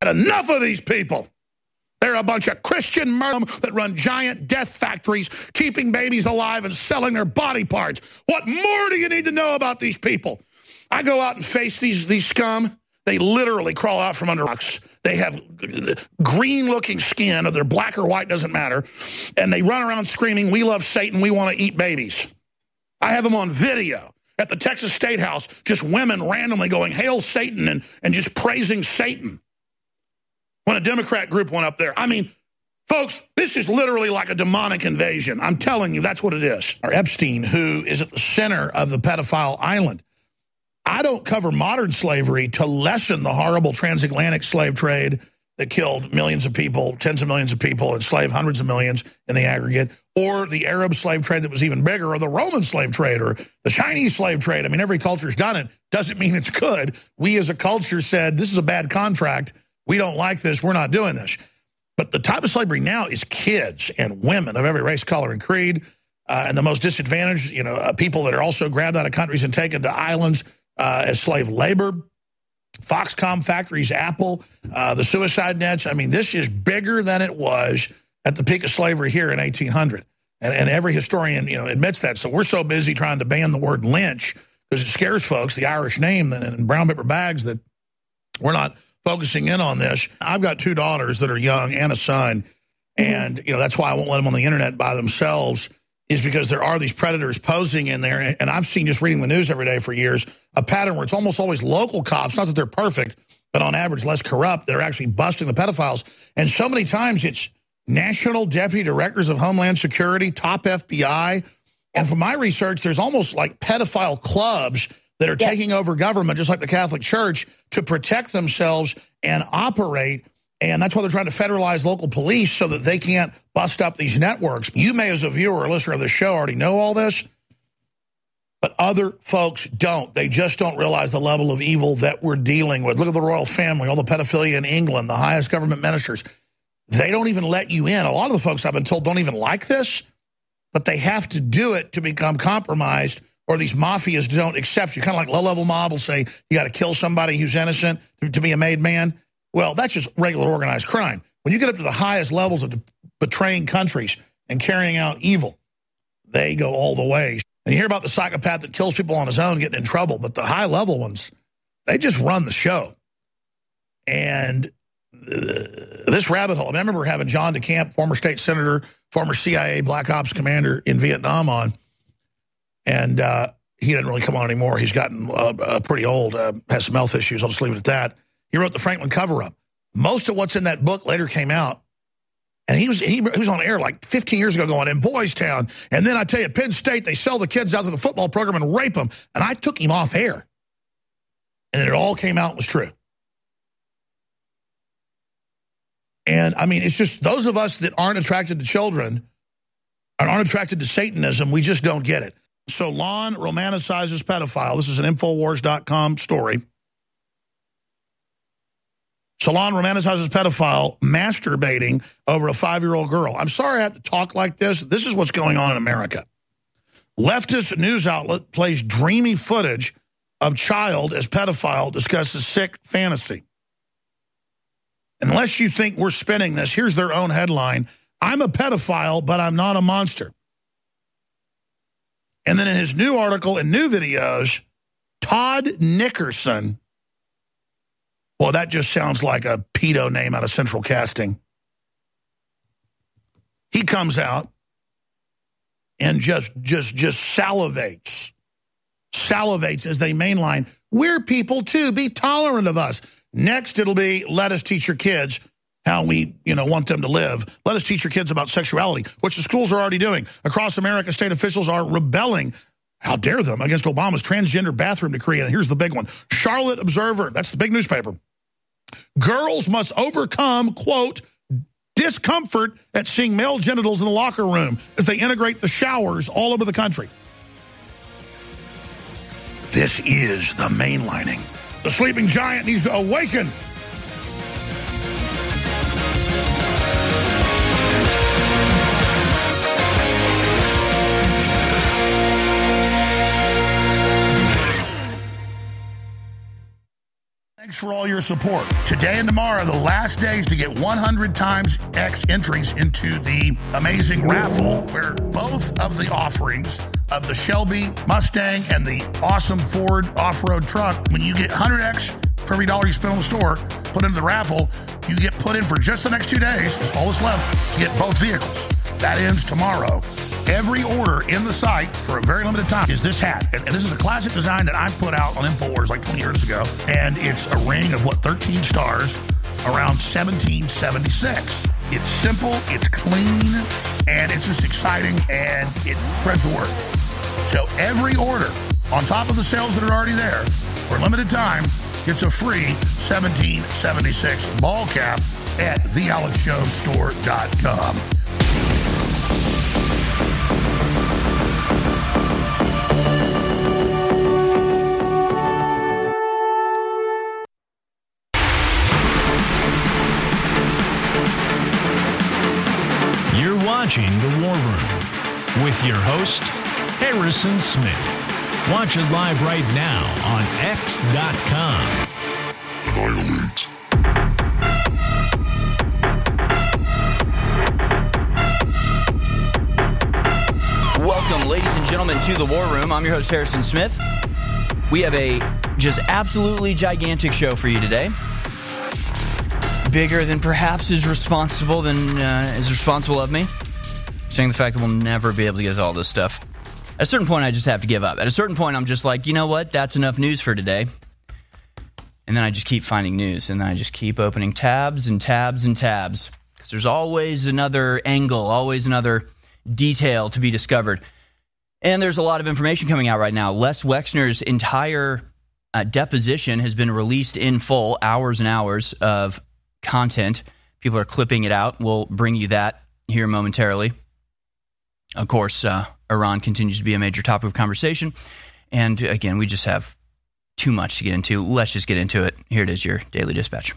And enough of these people. They're a bunch of Christian murderers that run giant death factories, keeping babies alive and selling their body parts. What more do you need to know about these people? I go out and face these scum. They literally crawl out from under rocks. They have green-looking skin, or they're black or white, doesn't matter. And they run around screaming, "We love Satan, we want to eat babies." I have them on video at the Texas State House, just women randomly going, "Hail Satan," and just praising Satan. When a Democrat group went up there. I mean, folks, this is literally like a demonic invasion. I'm telling you, that's what it is. Or Epstein, who is at the center of the pedophile island. I don't cover modern slavery to lessen the horrible transatlantic slave trade that killed millions of people, tens of millions of people, enslaved hundreds of millions in the aggregate, or the Arab slave trade that was even bigger, or the Roman slave trade, or the Chinese slave trade. I mean, every culture's done it. Doesn't mean it's good. We as a culture said, this is a bad contract. We don't like this. We're not doing this. But the type of slavery now is kids and women of every race, color, and creed, and the most disadvantaged, people that are also grabbed out of countries and taken to islands as slave labor. Foxconn factories, Apple, the suicide nets. I mean, this is bigger than it was at the peak of slavery here in 1800. And every historian, admits that. So we're so busy trying to ban the word lynch because it scares folks, the Irish name and brown paper bags, that we're not focusing in on this. I've got 2 daughters that are young and a son. And, that's why I won't let them on the internet by themselves, is because there are these predators posing in there. And I've seen, just reading the news every day for years, a pattern where it's almost always local cops, not that they're perfect, but on average less corrupt, that are actually busting the pedophiles. And so many times it's national deputy directors of Homeland Security, top FBI. And from my research, there's almost like pedophile clubs that are taking over government, just like the Catholic Church, to protect themselves and operate. And that's why they're trying to federalize local police so that they can't bust up these networks. You may, as a viewer or listener of the show, already know all this, but other folks don't. They just don't realize the level of evil that we're dealing with. Look at the royal family, all the pedophilia in England, the highest government ministers. They don't even let you in. A lot of the folks I've been told don't even like this, but they have to do it to become compromised, or these mafias don't accept you. Kind of like low-level mob will say, you got to kill somebody who's innocent to be a made man. Well, that's just regular organized crime. When you get up to the highest levels of betraying countries and carrying out evil, they go all the way. And you hear about the psychopath that kills people on his own getting in trouble, but the high-level ones, they just run the show. And this rabbit hole, I remember having John DeCamp, former state senator, former CIA Black Ops commander in Vietnam on, and he doesn't really come on anymore. He's gotten pretty old, has some health issues. I'll just leave it at that. He wrote the Franklin cover-up. Most of what's in that book later came out. And he was on air like 15 years ago going, in Boys Town. And then I tell you, Penn State, they sell the kids out to the football program and rape them. And I took him off air. And then it all came out and was true. And, I mean, it's just those of us that aren't attracted to children and aren't attracted to Satanism, we just don't get it. Salon romanticizes pedophile. This is an Infowars.com story. Salon romanticizes pedophile masturbating over a 5-year-old girl. I'm sorry I have to talk like this. This is what's going on in America. Leftist news outlet plays dreamy footage of child as pedophile discusses sick fantasy. Unless you think we're spinning this, here's their own headline. I'm a pedophile, but I'm not a monster. And then in his new article and new videos, Todd Nickerson, well, that just sounds like a pedo name out of Central Casting. He comes out and just salivates as they mainline, we're people too, be tolerant of us. Next, it'll be, let us teach your kids how we, want them to live. Let us teach your kids about sexuality, which the schools are already doing. Across America, state officials are rebelling, how dare them, against Obama's transgender bathroom decree. And here's the big one. Charlotte Observer, that's the big newspaper. Girls must overcome, quote, discomfort at seeing male genitals in the locker room as they integrate the showers all over the country. This is the mainlining. The sleeping giant needs to awaken. Thanks for all your support. Today and tomorrow, the last days to get 100 times X entries into the amazing raffle, where both of the offerings of the Shelby Mustang and the awesome Ford off-road truck, when you get 100X for every dollar you spend on the store, put into the raffle, you get put in for just the next 2 days, that's all that's left, to get both vehicles. That ends tomorrow. Every order in the site for a very limited time is this hat. And this is a classic design that I put out on InfoWars like 20 years ago. And it's a ring of, 13 stars around 1776. It's simple, it's clean, and it's just exciting, and it spreads the word. So every order, on top of the sales that are already there, for a limited time, gets a free 1776 ball cap at thealexshowstore.com. Watching The War Room with your host, Harrison Smith. Watch it live right now on X.com. Annihilate. Welcome, ladies and gentlemen, to The War Room. I'm your host, Harrison Smith. We have a just absolutely gigantic show for you today. Bigger than perhaps is responsible of me. Saying the fact that we'll never be able to get all this stuff. At a certain point, I just have to give up. At a certain point, I'm just like, you know what? That's enough news for today. And then I just keep finding news. And then I just keep opening tabs and tabs and tabs. Because there's always another angle, always another detail to be discovered. And there's a lot of information coming out right now. Les Wexner's entire deposition has been released in full, hours and hours of content. People are clipping it out. We'll bring you that here momentarily. Of course, Iran continues to be a major topic of conversation. And again, we just have too much to get into. Let's just get into it. Here it is, your Daily Dispatch.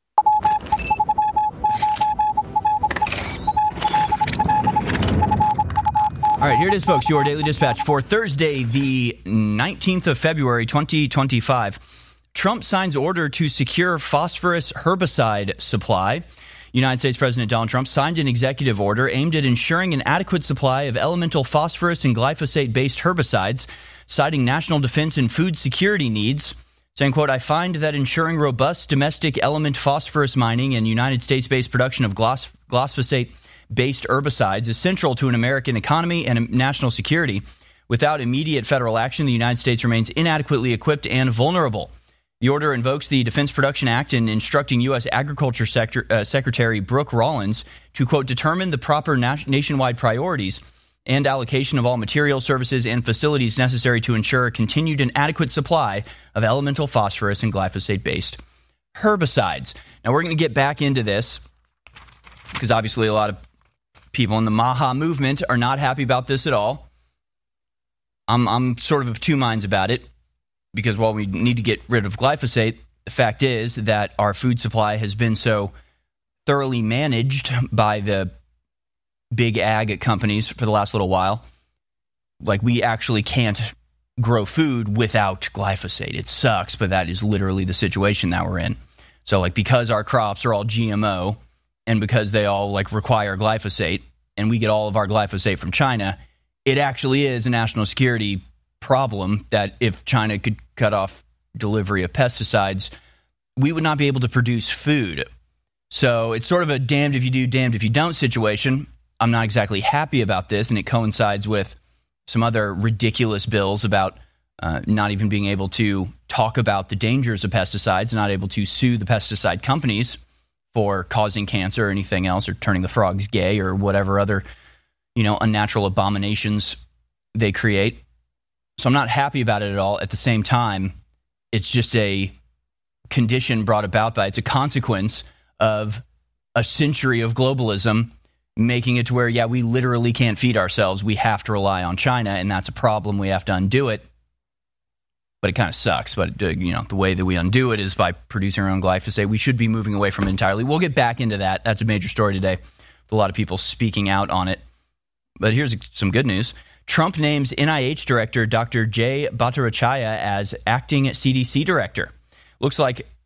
All right, here it is, folks, your Daily Dispatch for Thursday, the 19th of February, 2025. Trump signs order to secure phosphorus herbicide supply. United States President Donald Trump signed an executive order aimed at ensuring an adequate supply of elemental phosphorus and glyphosate-based herbicides, citing national defense and food security needs, saying, quote, I find that ensuring robust domestic element phosphorus mining and United States-based production of glyphosate-based herbicides is central to an American economy and national security. Without immediate federal action, the United States remains inadequately equipped and vulnerable. The order invokes the Defense Production Act and instructing U.S. Agriculture Secretary Brooke Rollins to, quote, determine the proper nationwide priorities and allocation of all materials, services, and facilities necessary to ensure a continued and adequate supply of elemental phosphorus and glyphosate-based herbicides. Now, we're going to get back into this because obviously a lot of people in the Maha movement are not happy about this at all. I'm sort of two minds about it. Because while we need to get rid of glyphosate, the fact is that our food supply has been so thoroughly managed by the big ag companies for the last little while. Like, we actually can't grow food without glyphosate. It sucks, but that is literally the situation that we're in. So, like, because our crops are all GMO and because they all, like, require glyphosate and we get all of our glyphosate from China, it actually is a national security problem that if China could cut off delivery of pesticides, we would not be able to produce food. So it's sort of a damned if you do, damned if you don't situation. I'm not exactly happy about this, and it coincides with some other ridiculous bills about not even being able to talk about the dangers of pesticides, not able to sue the pesticide companies for causing cancer or anything else, or turning the frogs gay or whatever other, unnatural abominations they create. So I'm not happy about it at all. At the same time, it's just a condition brought about by, it's a consequence of a century of globalism, making it to where, we literally can't feed ourselves. We have to rely on China, and that's a problem. We have to undo it. But it kind of sucks. But, the way that we undo it is by producing our own glyphosate. We should be moving away from it entirely. We'll get back into that. That's a major story today. A lot of people speaking out on it. But here's some good news. Trump names NIH Director Dr. Jay Bhattacharya as acting CDC Director. Looks like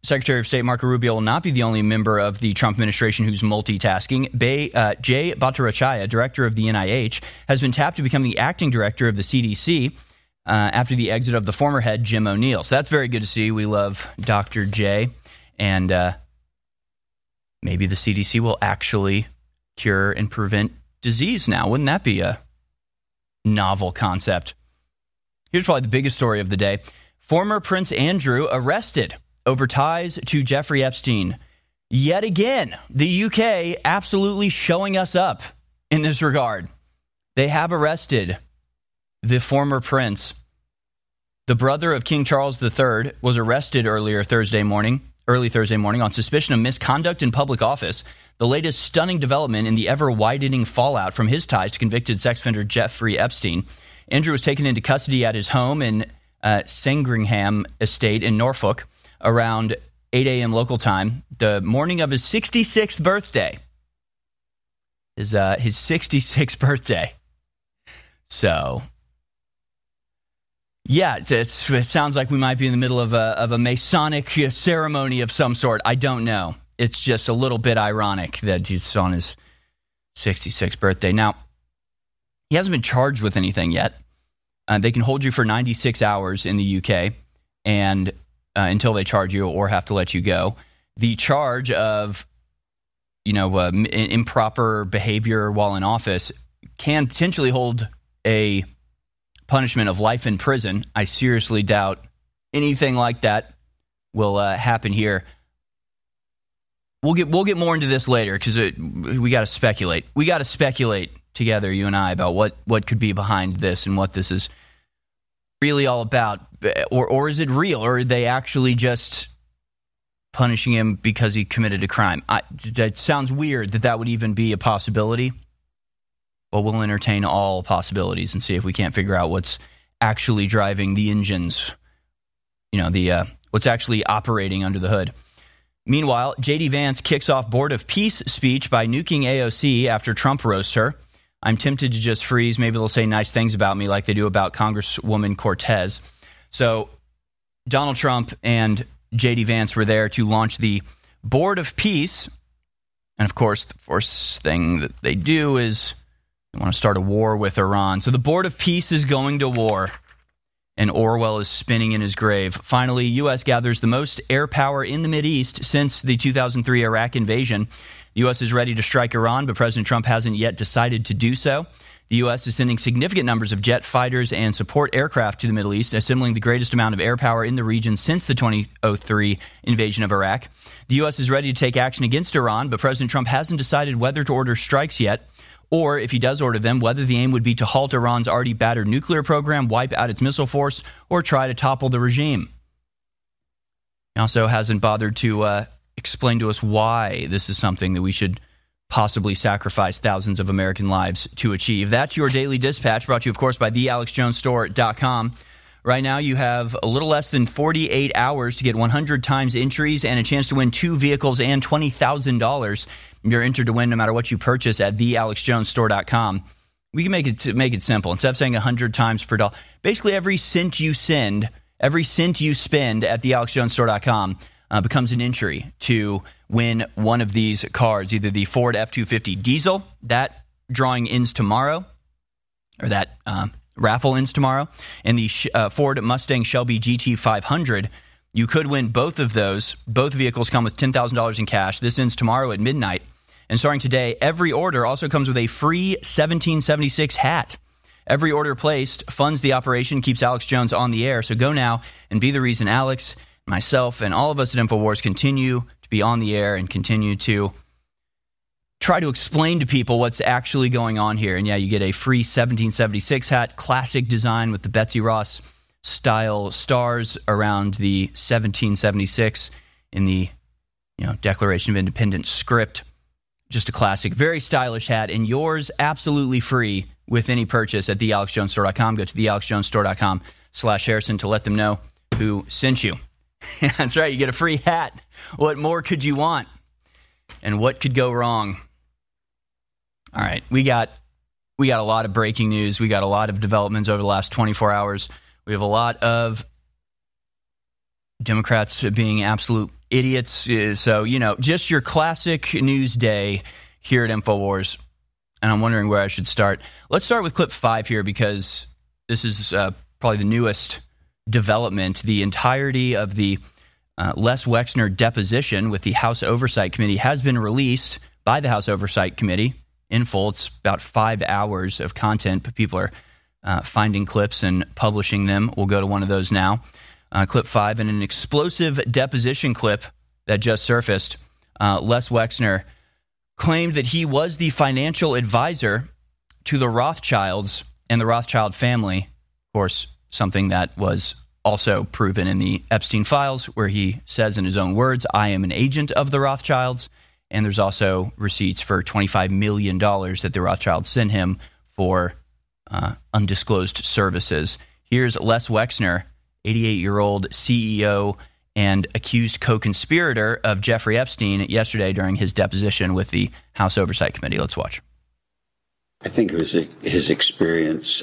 Secretary of State Marco Rubio will not be the only member of the Trump administration who's multitasking. Jay Bhattacharya, director of the NIH, has been tapped to become the acting director of the CDC after the exit of the former head, Jim O'Neill. So that's very good to see. We love Dr. J. And maybe the CDC will actually cure and prevent disease now. Wouldn't that be a novel concept? Here's probably the biggest story of the day. Former Prince Andrew arrested over ties to Jeffrey Epstein. Yet again, the UK absolutely showing us up in this regard. They have arrested the former prince. The brother of King Charles III was arrested early Thursday morning on suspicion of misconduct in public office, the latest stunning development in the ever-widening fallout from his ties to convicted sex offender Jeffrey Epstein. Andrew was taken into custody at his home in Sandringham Estate in Norfolk around 8 a.m. local time, the morning of his 66th birthday. His 66th birthday. So, yeah, it sounds like we might be in the middle of a Masonic ceremony of some sort. I don't know. It's just a little bit ironic that it's on his 66th birthday. Now, he hasn't been charged with anything yet. They can hold you for 96 hours in the UK and until they charge you or have to let you go. The charge of, improper behavior while in office can potentially hold a punishment of life in prison. I seriously doubt anything like that will happen here. We'll get more into this later because we got to speculate. We got to speculate together, you and I, about what could be behind this and what this is really all about. Or is it real? Or are they actually just punishing him because he committed a crime? That sounds weird that would even be a possibility. But we'll entertain all possibilities and see if we can't figure out what's actually driving the engines, what's actually operating under the hood. Meanwhile, J.D. Vance kicks off Board of Peace speech by nuking AOC after Trump roasts her. I'm tempted to just freeze. Maybe they'll say nice things about me like they do about Congresswoman Cortez. So Donald Trump and J.D. Vance were there to launch the Board of Peace. And, of course, the first thing that they do is they want to start a war with Iran. So the Board of Peace is going to war. And Orwell is spinning in his grave. Finally, U.S. gathers the most air power in the Mideast since the 2003 Iraq invasion. The U.S. is ready to strike Iran, but President Trump hasn't yet decided to do so. The U.S. is sending significant numbers of jet fighters and support aircraft to the Middle East, assembling the greatest amount of air power in the region since the 2003 invasion of Iraq. The U.S. is ready to take action against Iran, but President Trump hasn't decided whether to order strikes yet, or if he does order them, whether the aim would be to halt Iran's already battered nuclear program, wipe out its missile force, or try to topple the regime. He also hasn't bothered to explain to us why this is something that we should possibly sacrifice thousands of American lives to achieve. That's your Daily Dispatch, brought to you, of course, by thealexjonesstore.com. Right now, you have a little less than 48 hours to get 100 times entries and a chance to win 2 vehicles and $20,000. You're entered to win no matter what you purchase at thealexjonesstore.com. We can make it simple. Instead of saying 100 times per dollar, basically every cent you spend at thealexjonesstore.com becomes an entry to win one of these cars, either the Ford F-250 diesel. That drawing ends tomorrow, or that raffle ends tomorrow, and the Ford Mustang Shelby GT500. You could win both of those. Both vehicles come with $10,000 in cash. This ends tomorrow at midnight. And starting today, every order also comes with a free 1776 hat. Every order placed funds the operation, keeps Alex Jones on the air. So go now and be the reason Alex, myself, and all of us at InfoWars continue to be on the air and continue to try to explain to people what's actually going on here. And yeah, you get a free 1776 hat, classic design with the Betsy Ross style stars around the 1776 in the Declaration of Independence script. Just a classic, very stylish hat, and yours absolutely free with any purchase at thealexjonesstore.com. Go to thealexjonesstore.com/Harrison to let them know who sent you. That's right, you get a free hat. What more could you want? And what could go wrong? All right, we got a lot of breaking news. We got a lot of developments over the last 24 hours. We have a lot of Democrats being absolute idiots. So, just your classic news day here at InfoWars. And I'm wondering where I should start. Let's start with clip 5 here, because this is probably the newest development. The entirety of the Les Wexner deposition with the House Oversight Committee has been released by the House Oversight Committee in full. It's about 5 hours of content, but people are finding clips and publishing them. We'll go to one of those now. Clip 5, in an explosive deposition clip that just surfaced, Les Wexner claimed that he was the financial advisor to the Rothschilds and the Rothschild family. Of course, something that was also proven in the Epstein files, where he says in his own words, "I am an agent of the Rothschilds." And there's also receipts for $25 million that the Rothschilds sent him for undisclosed services. Here's Les Wexner, 88-year-old CEO and accused co-conspirator of Jeffrey Epstein, yesterday during his deposition with the House Oversight Committee. Let's watch. I think it was his experience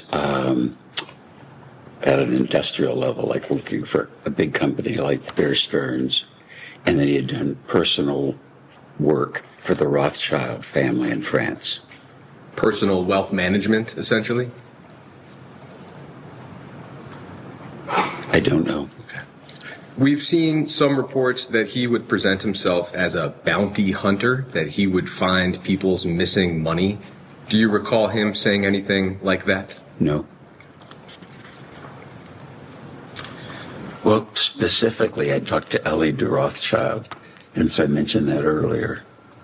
at an industrial level, like working for a big company like Bear Stearns, and then he had done personal work for the Rothschild family in France. Personal wealth management, essentially? I don't know. Okay. We've seen some reports that he would present himself as a bounty hunter, that he would find people's missing money. Do you recall him saying anything like that? No. Well, specifically, I talked to Ellie de Rothschild, and so I mentioned that earlier.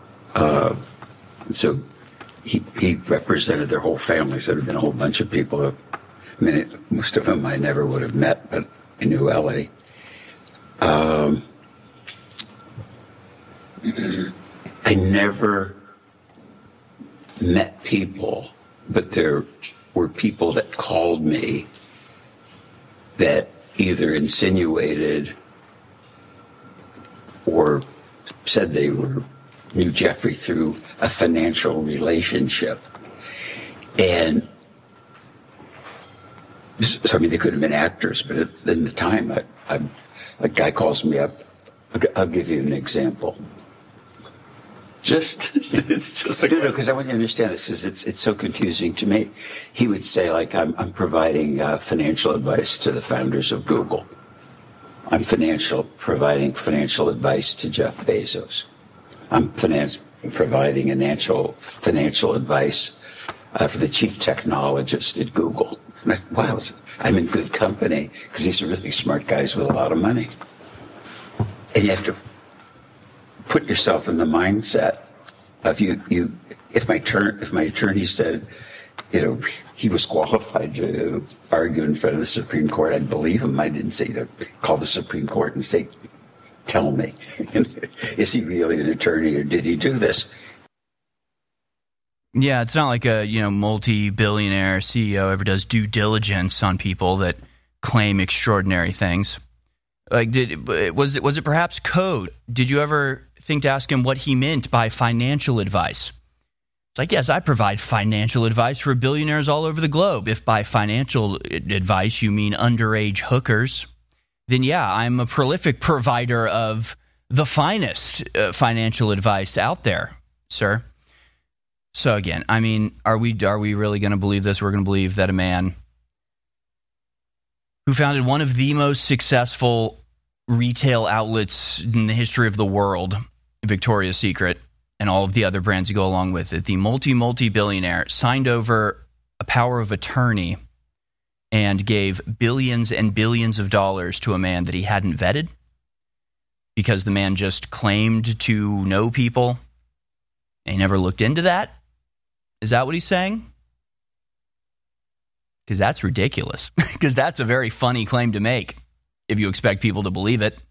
So he represented their whole family, so there had been a whole bunch of people. I mean, most of them I never would have met, but I knew Ellie. I never met people, but there were people that called me that either insinuated or said they knew Jeffrey through a financial relationship. And so, I mean, they could have been actors, but in the time, a guy calls me up. I'll give you an example. It's just no, because I want you to understand this, because it's so confusing to me. He would say, like, I'm providing financial advice to the founders of Google. I'm providing financial advice to Jeff Bezos. I'm providing financial advice for the chief technologist at Google. And I thought, wow, I'm in good company, because these are really smart guys with a lot of money. And you have to put yourself in the mindset of if my attorney said, he was qualified to argue in front of the Supreme Court, I'd believe him. I didn't say call the Supreme Court and say, tell me, is he really an attorney, or did he do this? Yeah, it's not like a multi-billionaire CEO ever does due diligence on people that claim extraordinary things. Like, was it perhaps code? Did you ever think to ask him what he meant by financial advice? It's like, yes, I provide financial advice for billionaires all over the globe. If by financial advice you mean underage hookers, then yeah, I'm a prolific provider of the finest financial advice out there, sir. So again, I mean, are we really going to believe this? We're going to believe that a man who founded one of the most successful retail outlets in the history of the world, Victoria's Secret, and all of the other brands that go along with it, the multi-billionaire, signed over a power of attorney and gave billions and billions of dollars to a man that he hadn't vetted because the man just claimed to know people and he never looked into that? Is that what he's saying? Because that's ridiculous. Because that's a very funny claim to make if you expect people to believe it.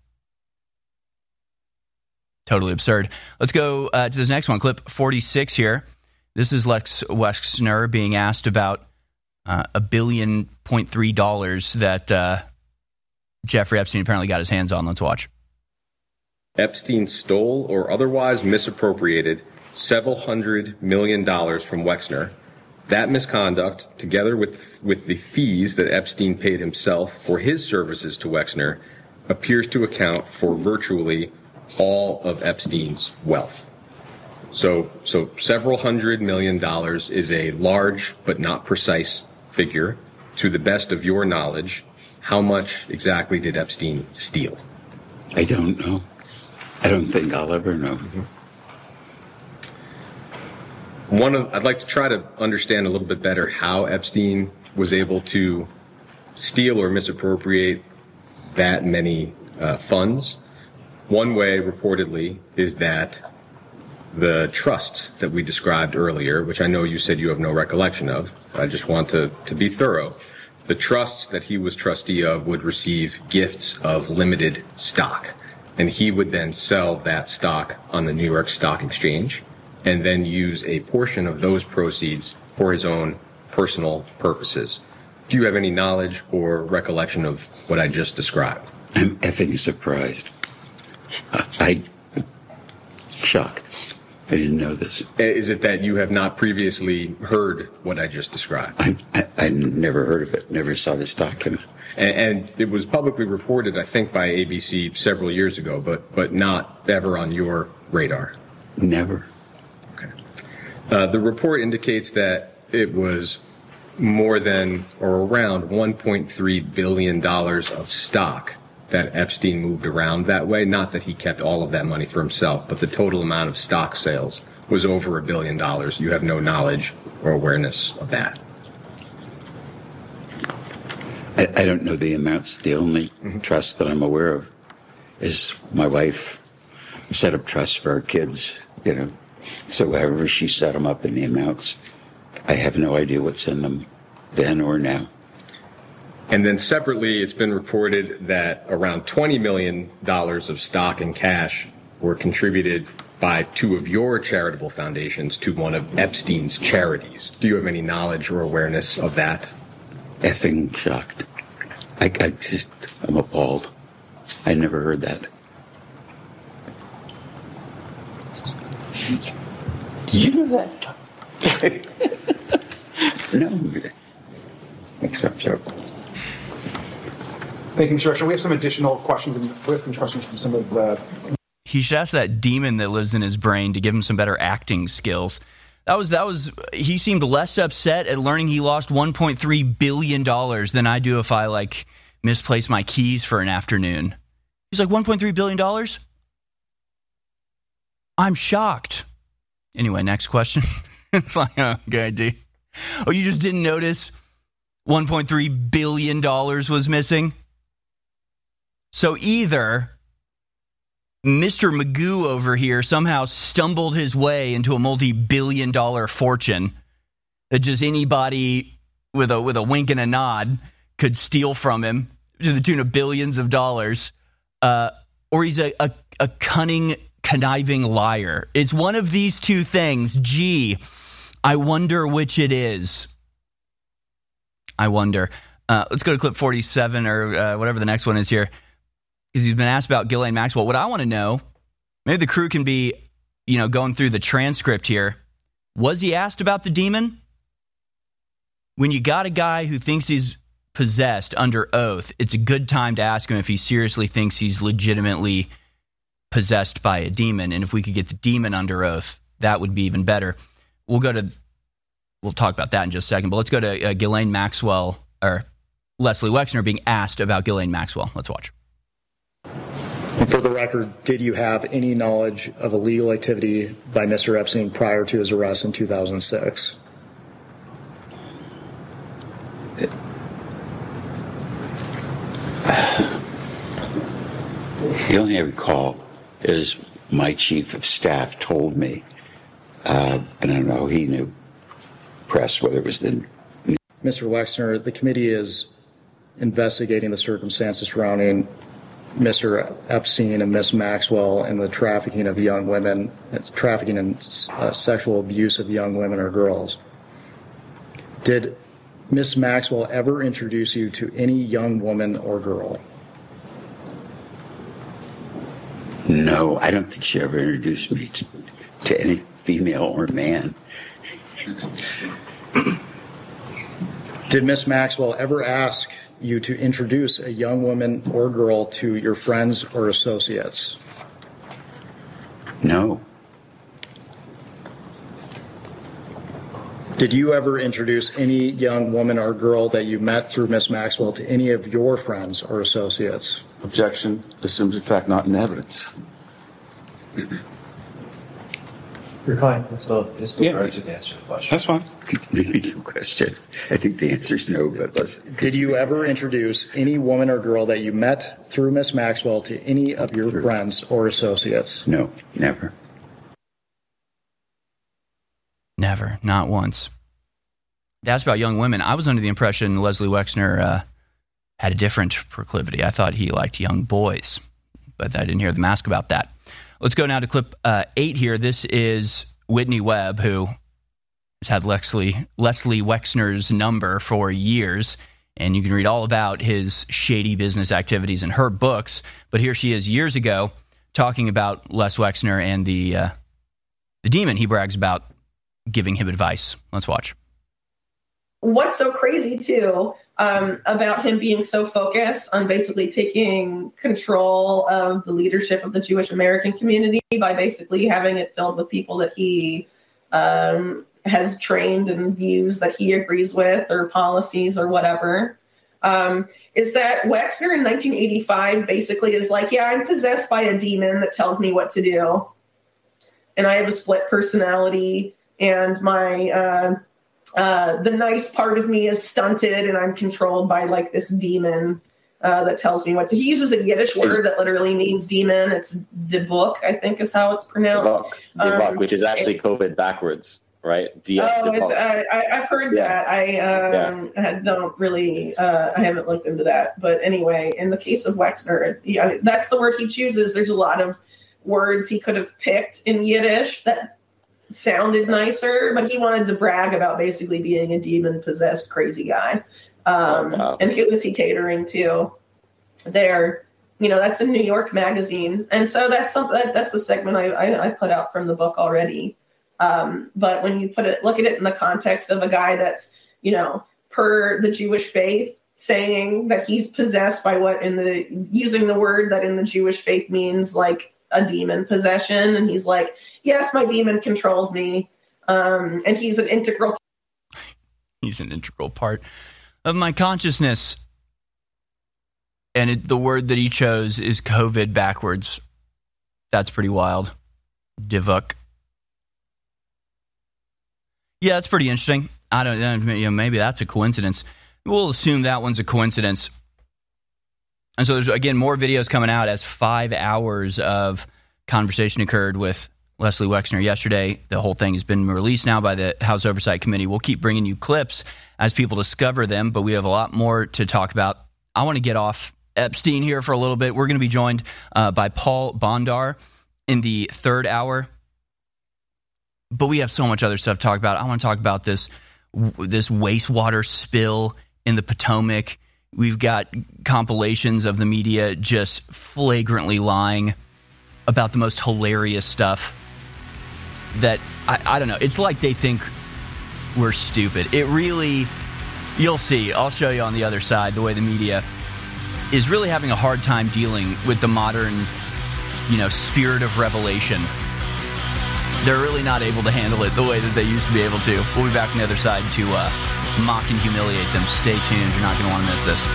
Totally absurd. Let's go to this next one, clip 46 here. This is Les Wexner being asked about $1.3 billion that Jeffrey Epstein apparently got his hands on. Let's watch. Epstein stole or otherwise misappropriated several $100 million from Wexner. That misconduct, together with the fees that Epstein paid himself for his services to Wexner, appears to account for virtually all of Epstein's wealth. So several $100 million is a large but not precise figure. To the best of your knowledge, how much exactly did Epstein steal? I don't know. I don't think I'll ever know. I'd like to try to understand a little bit better how Epstein was able to steal or misappropriate that many funds. One way, reportedly, is that the trusts that we described earlier, which I know you said you have no recollection of, I just want to be thorough. The trusts that he was trustee of would receive gifts of limited stock, and he would then sell that stock on the New York Stock Exchange and then use a portion of those proceeds for his own personal purposes. Do you have any knowledge or recollection of what I just described? I'm effing surprised. I'm shocked. I didn't know this. Is it that you have not previously heard what I just described? I never heard of it, never saw this document. And it was publicly reported, I think, by ABC several years ago, but not ever on your radar? Never. Okay. The report indicates that it was more than or around $1.3 billion of stock that Epstein moved around that way. Not that he kept all of that money for himself, but the total amount of stock sales was over $1 billion. You have no knowledge or awareness of that? I don't know the amounts. The only trust that I'm aware of is my wife set up trusts for our kids, so however she set them up in the amounts, I have no idea what's in them then or now. And then separately, it's been reported that around $20 million of stock and cash were contributed by two of your charitable foundations to one of Epstein's charities. Do you have any knowledge or awareness of that? Effing shocked. I'm appalled. I never heard that. Did you know that? No. Except so. Thank you, Mr. Director. We have some additional questions from some of the... He should ask that demon that lives in his brain to give him some better acting skills. He seemed less upset at learning he lost $1.3 billion than I do if I, misplace my keys for an afternoon. He's like, $1.3 billion? I'm shocked. Anyway, next question. It's like, oh, good idea. Oh, you just didn't notice $1.3 billion was missing? So either Mr. Magoo over here somehow stumbled his way into a multi-billion-dollar fortune that just anybody with a wink and a nod could steal from him to the tune of billions of dollars, or he's a cunning, conniving liar. It's one of these two things. Gee, I wonder which it is. I wonder. Let's go to clip 47 or whatever the next one is here. Because he's been asked about Ghislaine Maxwell. What I want to know, maybe the crew can be, going through the transcript here. Was he asked about the demon? When you got a guy who thinks he's possessed under oath, it's a good time to ask him if he seriously thinks he's legitimately possessed by a demon. And if we could get the demon under oath, that would be even better. We'll talk about that in just a second. But let's go to Ghislaine Maxwell, or Leslie Wexner being asked about Ghislaine Maxwell. Let's watch. And for the record, did you have any knowledge of illegal activity by Mr. Epstein prior to his arrest in 2006? The only I recall is my chief of staff told me, and I don't know, he knew press, whether it was the... Mr. Wexner, the committee is investigating the circumstances surrounding Mr. Epstein and Ms. Maxwell and the trafficking of young women, trafficking and sexual abuse of young women or girls. Did Ms. Maxwell ever introduce you to any young woman or girl? No, I don't think she ever introduced me to any female or man. Did Ms. Maxwell ever ask you to introduce a young woman or girl to your friends or associates? No. Did you ever introduce any young woman or girl that you met through Miss Maxwell to any of your friends or associates? Objection. Assumes in fact not in evidence. Your client is still urgent to answer the question. That's fine. Repeat your question. I think the answer is no, but let's... Did you ever introduce any woman or girl that you met through Miss Maxwell to any of your friends or associates? No, never. Never, not once. That's about young women. I was under the impression Leslie Wexner had a different proclivity. I thought he liked young boys, but I didn't hear them ask about that. Let's go now to clip 8 here. This is Whitney Webb, who has had Leslie Wexner's number for years, and you can read all about his shady business activities in her books. But here she is years ago talking about Les Wexner and the demon he brags about giving him advice. Let's watch. What's so crazy, too, about him being so focused on basically taking control of the leadership of the Jewish American community by basically having it filled with people that he has trained and views that he agrees with or policies or whatever, is that Wexner in 1985 basically is like, yeah, I'm possessed by a demon that tells me what to do. And I have a split personality, and my... the nice part of me is stunted, and I'm controlled by like this demon that tells me what to. He uses a Yiddish word that literally means demon. It's debuk, I think, is how it's pronounced. Debuk, which is actually COVID backwards, right? I've heard that. I don't really. I haven't looked into that, but anyway, in the case of Wexner, that's the word he chooses. There's a lot of words he could have picked in Yiddish that sounded nicer, but he wanted to brag about basically being a demon-possessed crazy guy. And who was he catering to there? That's in New York Magazine. And so that's a segment I put out from the book already. But when you look at it in the context of a guy that's, per the Jewish faith, saying that he's possessed by using the word that in the Jewish faith means like a demon possession, and he's like, yes, my demon controls me, and he's an integral part of my consciousness. And the word that he chose is COVID backwards. That's pretty wild. Divuk. Yeah, that's pretty interesting. I don't know, maybe that's a coincidence. We'll assume that one's a coincidence. And so there's, again, more videos coming out as 5 hours of conversation occurred with Leslie Wexner yesterday. The whole thing has been released now by the House Oversight Committee. We'll keep bringing you clips as people discover them, but we have a lot more to talk about. I want to get off Epstein here for a little bit. We're going to be joined by Paul Bondar in the third hour. But we have so much other stuff to talk about. I want to talk about this wastewater spill in the Potomac. We've got compilations of the media just flagrantly lying about the most hilarious stuff that, I don't know, it's like they think we're stupid. It really, you'll see, I'll show you on the other side the way the media is really having a hard time dealing with the modern, spirit of revelation. They're really not able to handle it the way that they used to be able to. We'll be back on the other side to mock and humiliate them. Stay tuned. You're not going to want to miss this.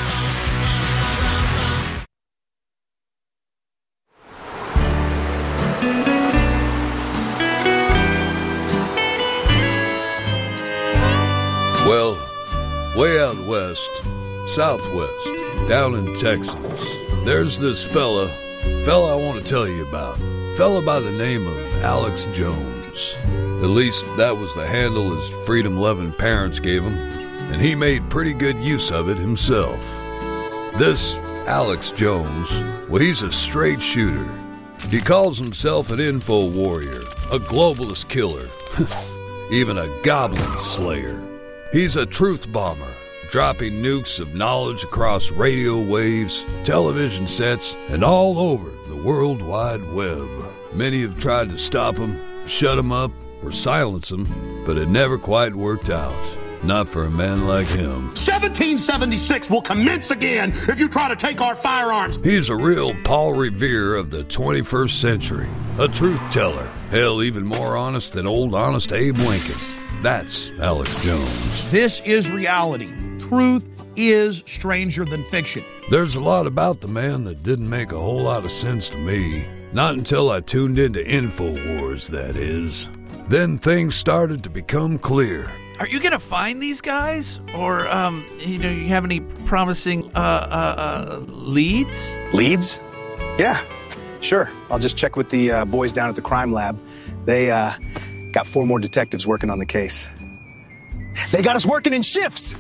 Well, way out west, southwest, down in Texas, there's this fella I want to tell you about. Fella by the name of Alex Jones. At least that was the handle his freedom-loving parents gave him, and he made pretty good use of it himself. This Alex Jones, well, he's a straight shooter. He calls himself an info warrior, a globalist killer, even a goblin slayer. He's a truth bomber, dropping nukes of knowledge across radio waves, television sets, and all over the World Wide Web. Many have tried to stop him, shut him up, or silence him, but it never quite worked out. Not for a man like him. 1776 will commence again if you try to take our firearms. He's a real Paul Revere of the 21st century. A truth teller. Hell, even more honest than old honest Abe Lincoln. That's Alex Jones. This is reality. Truth is stranger than fiction. There's a lot about the man that didn't make a whole lot of sense to me. Not until I tuned into InfoWars, that is. Then things started to become clear. Are you going to find these guys? Or, you have any promising leads? Leads? Yeah, sure. I'll just check with the boys down at the crime lab. They got 4 more detectives working on the case. They got us working in shifts!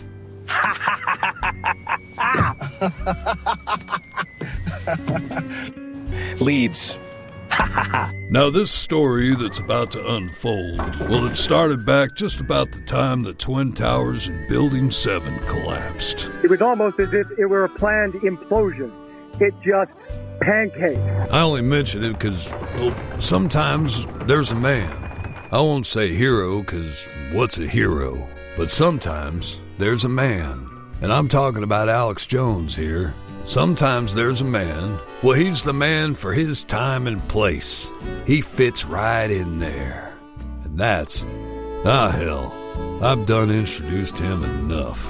Leads. Now, this story that's about to unfold, well, it started back just about the time the Twin Towers and Building 7 collapsed. It was almost as if it were a planned implosion. It just pancaked. I only mention it because, well, sometimes there's a man. I won't say hero because what's a hero? But sometimes there's a man. And I'm talking about Alex Jones here. Sometimes there's a man. Well, he's the man for his time and place. He fits right in there. And that's... hell. I've done introduced him enough.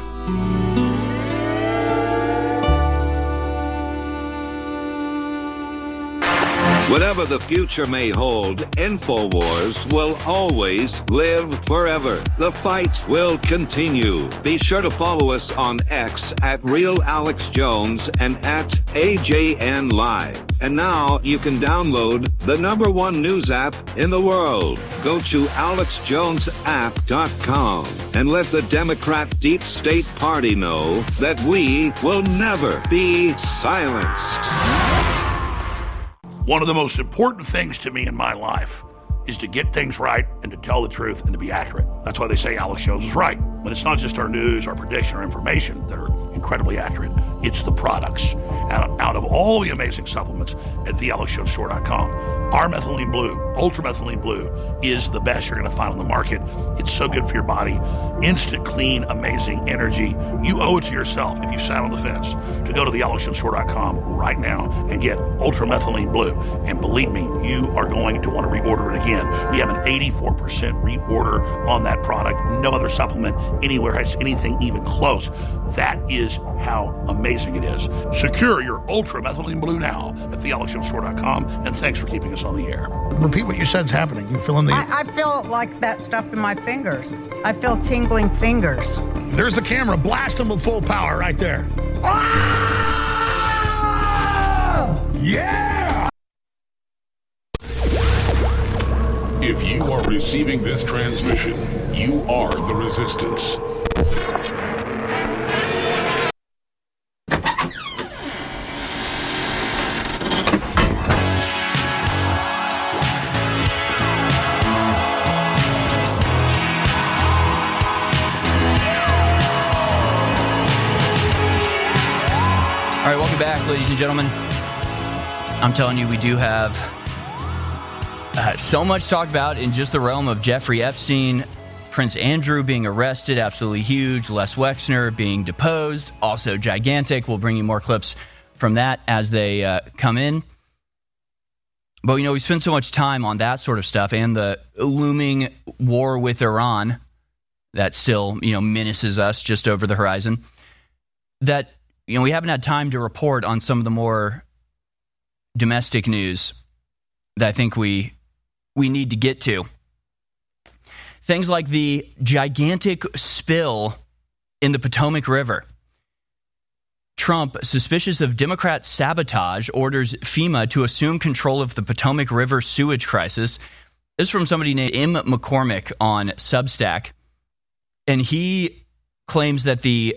Whatever the future may hold, InfoWars will always live forever. The fight will continue. Be sure to follow us on X at RealAlexJones and at AJN Live. And now you can download the #1 news app in the world. Go to AlexJonesApp.com and let the Democrat Deep State Party know that we will never be silenced. One of the most important things to me in my life is to get things right and to tell the truth and to be accurate. That's why they say Alex Jones is right. But it's not just our news, our prediction, or information that are incredibly accurate. It's the products. And out of all the amazing supplements at thealexjonestore.com, our methylene blue, ultra methylene blue, is the best you're going to find on the market. It's so good for your body. Instant, clean, amazing energy. You owe it to yourself, if you sat on the fence, to go to thealexjonestore.com right now and get ultra methylene blue. And believe me, you are going to want to reorder it again. We have an 84% reorder on that product. No other supplement anywhere has anything even close. That is how amazing it is. Secure your ultra methylene blue now at thealexjonestore.com, and thanks for keeping us on the air. Repeat what you said is happening. You feel in the... I feel like that stuff in my fingers. I feel tingling fingers. There's the camera. Blast them with full power right there. Ah! Yeah! If you are receiving this transmission, you are the resistance. All right, welcome back, ladies and gentlemen. I'm telling you, we do have so much to talk about in just the realm of Jeffrey Epstein, Prince Andrew being arrested, absolutely huge, Les Wexner being deposed, also gigantic. We'll bring you more clips from that as they come in. But, we spend so much time on that sort of stuff and the looming war with Iran that still, menaces us just over the horizon, that we haven't had time to report on some of the more domestic news that I think we need to get to. Things like the gigantic spill in the Potomac River. Trump, suspicious of Democrat sabotage, orders FEMA to assume control of the Potomac River sewage crisis. This is from somebody named M. McCormick on Substack. And he claims that the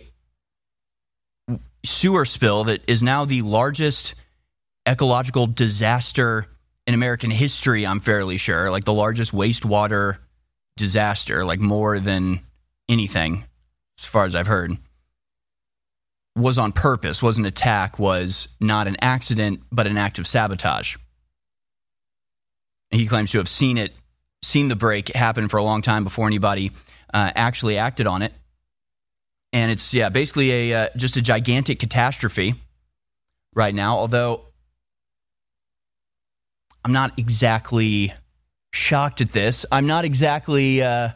sewer spill that is now the largest ecological disaster in American history, I'm fairly sure, like the largest wastewater disaster, like more than anything, as far as I've heard, was on purpose, was an attack, was not an accident, but an act of sabotage. He claims to have seen the break happen for a long time before anybody actually acted on it. And it's, basically just a gigantic catastrophe right now, although I'm not exactly shocked at this. I'm not exactly at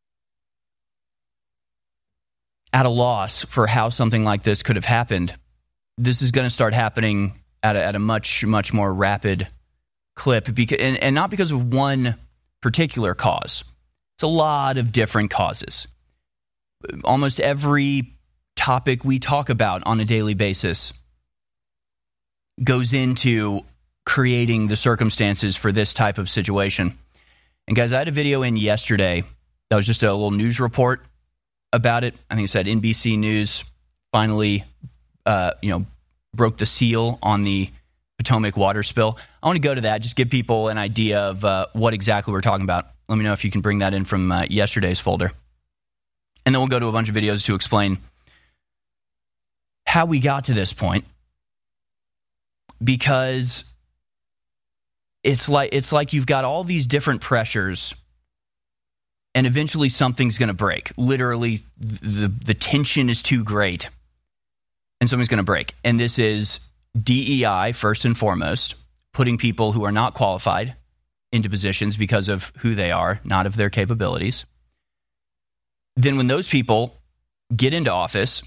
a loss for how something like this could have happened. This is going to start happening at a much, much more rapid clip, and not because of one particular cause. It's a lot of different causes. Almost every topic we talk about on a daily basis goes into creating the circumstances for this type of situation. And guys, I had a video in yesterday that was just a little news report about it. I think it said NBC News finally, broke the seal on the Potomac water spill. I want to go to that, just give people an idea of what exactly we're talking about. Let me know if you can bring that in from yesterday's folder. And then we'll go to a bunch of videos to explain how we got to this point. Because it's like you've got all these different pressures, and eventually something's going to break. Literally, the tension is too great, and something's going to break. And this is DEI, first and foremost, putting people who are not qualified into positions because of who they are, not of their capabilities. Then when those people get into office,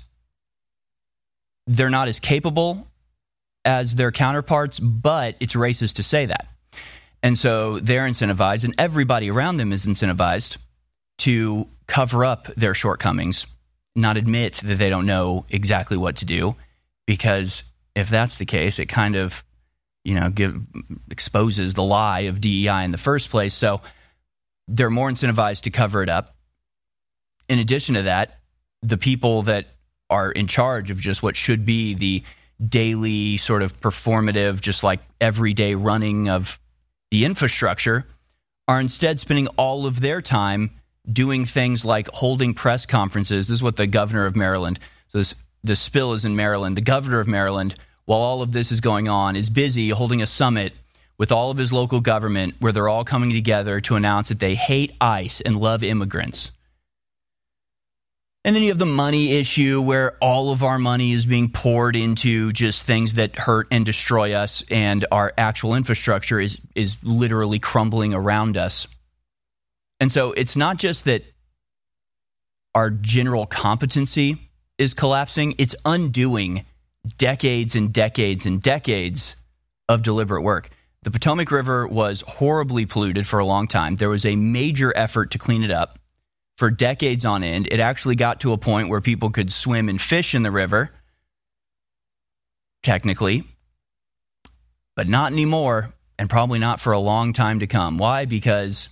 they're not as capable as their counterparts, but it's racist to say that. And so they're incentivized, and everybody around them is incentivized to cover up their shortcomings, not admit that they don't know exactly what to do, because if that's the case, it kind of, exposes the lie of DEI in the first place. So they're more incentivized to cover it up. In addition to that, the people that are in charge of just what should be the daily sort of performative, just like everyday running of the infrastructure, are instead spending all of their time doing things like holding press conferences. This is what the governor of Maryland, so the spill is in Maryland. The governor of Maryland, while all of this is going on, is busy holding a summit with all of his local government where they're all coming together to announce that they hate ICE and love immigrants. And then you have the money issue where all of our money is being poured into just things that hurt and destroy us, and our actual infrastructure is literally crumbling around us. And so it's not just that our general competency is collapsing, it's undoing decades and decades and decades of deliberate work. The Potomac River was horribly polluted for a long time. There was a major effort to clean it up for decades on end. It actually got to a point where people could swim and fish in the river, technically, but not anymore, and probably not for a long time to come. Why? Because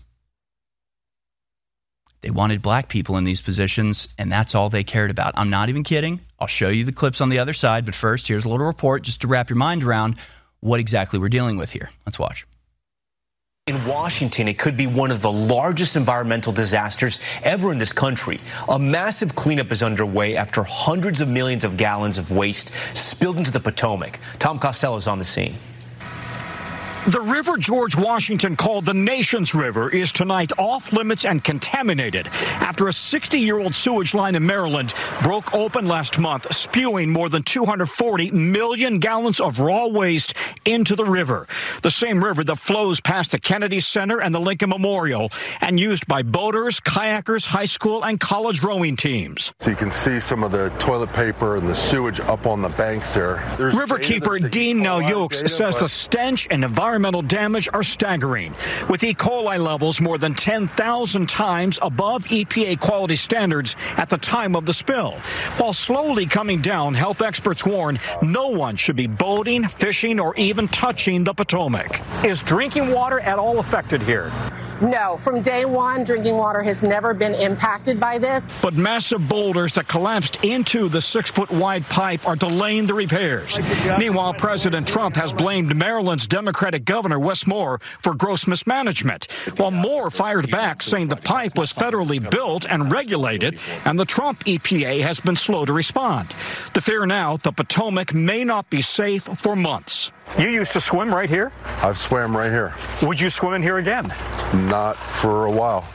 they wanted black people in these positions, and that's all they cared about. I'm not even kidding. I'll show you the clips on the other side, but first, here's a little report just to wrap your mind around what exactly we're dealing with here. Let's watch. In Washington, it could be one of the largest environmental disasters ever in this country. A massive cleanup is underway after hundreds of millions of gallons of waste spilled into the Potomac. Tom Costello is on the scene. The river George Washington called the nation's river is tonight off limits and contaminated after a 60-year-old sewage line in Maryland broke open last month, spewing more than 240 million gallons of raw waste into the river. The same river that flows past the Kennedy Center and the Lincoln Memorial and used by boaters, kayakers, high school and college rowing teams. So you can see some of the toilet paper and the sewage up on the banks there. Riverkeeper Dean Nalyukes says the stench and environmental damage are staggering, with E. coli levels more than 10,000 times above EPA quality standards at the time of the spill. While slowly coming down, health experts warn no one should be boating, fishing, or even touching the Potomac. Is drinking water at all affected here? No, from day one, drinking water has never been impacted by this. But massive boulders that collapsed into the 6-foot-wide pipe are delaying the repairs. Meanwhile, President Trump has blamed Maryland's Democratic Governor Wes Moore for gross mismanagement, while Moore fired back, saying the pipe was federally built and regulated, and the Trump EPA has been slow to respond. The fear now, the Potomac may not be safe for months. You used to swim right here? I've swam right here. Would you swim in here again? Not for a while.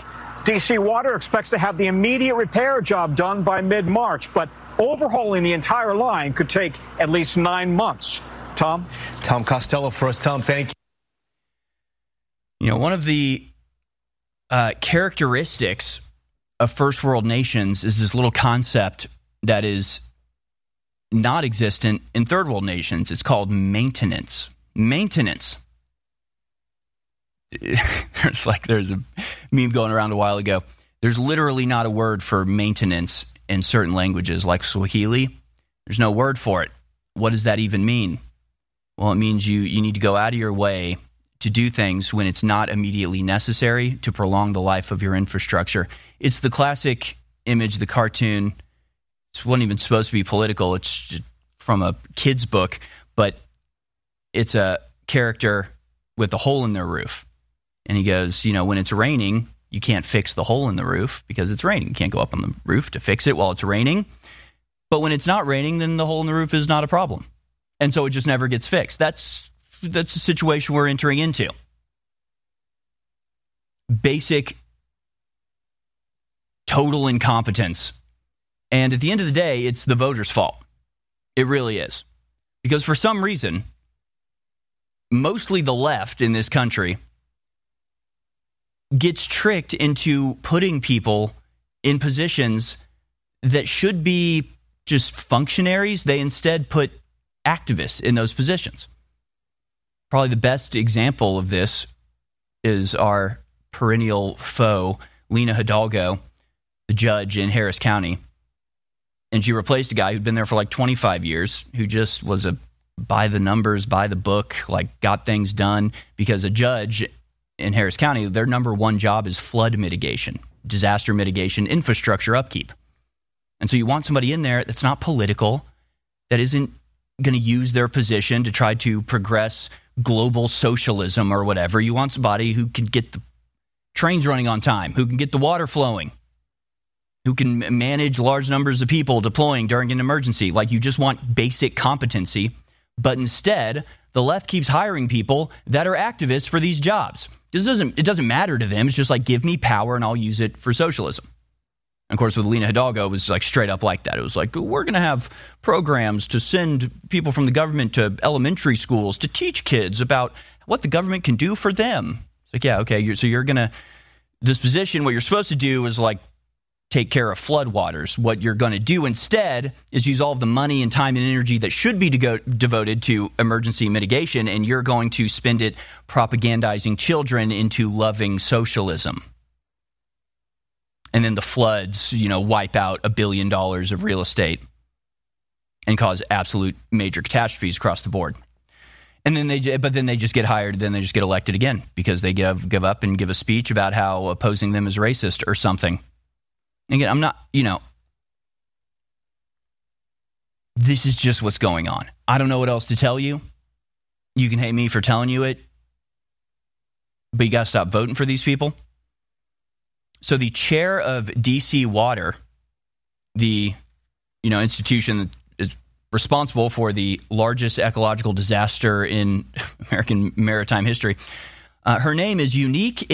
DC Water expects to have the immediate repair job done by mid-March, but overhauling the entire line could take at least 9 months. Tom? Tom Costello for us. Tom, thank you. You know, one of the characteristics of first world nations is this little concept that is not existent in third world nations. It's called maintenance. Maintenance. There's a meme going around a while ago. There's literally not a word for maintenance in certain languages, like Swahili. There's no word for it. What does that even mean? Well, it means you need to go out of your way to do things when it's not immediately necessary to prolong the life of your infrastructure. It's the classic image, the cartoon. It wasn't even supposed to be political. It's just from a kid's book, but it's a character with a hole in their roof. And he goes, you know, when it's raining, you can't fix the hole in the roof because it's raining. You can't go up on the roof to fix it while it's raining. But when it's not raining, then the hole in the roof is not a problem. And so it just never gets fixed. That's the situation we're entering into. Basic total incompetence. And at the end of the day, it's the voters' fault. It really is. Because for some reason, mostly the left in this country gets tricked into putting people in positions that should be just functionaries. They instead put activists in those positions. Probably the best example of this is our perennial foe, Lena Hidalgo, the judge in Harris County. And she replaced a guy who'd been there for like 25 years, who just was a by the numbers, by the book, like got things done, because a judge in Harris County, their number one job is flood mitigation, disaster mitigation, infrastructure upkeep. And so you want somebody in there that's not political, that isn't going to use their position to try to progress global socialism or whatever. You want somebody who can get the trains running on time, who can get the water flowing, who can manage large numbers of people deploying during an emergency. Like, you just want basic competency. But instead, the left keeps hiring people that are activists for these jobs. It doesn't matter to them. It's just like, give me power and I'll use it for socialism. And of course, with Lena Hidalgo, it was like straight up like that. It was like, we're going to have programs to send people from the government to elementary schools to teach kids about what the government can do for them. It's like, yeah, okay. So you're going to, this position, what you're supposed to do is like take care of floodwaters. What you're going to do instead is use all of the money and time and energy that should be devoted to emergency mitigation, and you're going to spend it propagandizing children into loving socialism. And then the floods, wipe out $1 billion of real estate and cause absolute major catastrophes across the board. And then they just get hired. Then they just get elected again because they give up and give a speech about how opposing them is racist or something. Again, I'm not, this is just what's going on. I don't know what else to tell you. You can hate me for telling you it, but you got to stop voting for these people. So the chair of DC Water, the institution that is responsible for the largest ecological disaster in American maritime history, her name is Unique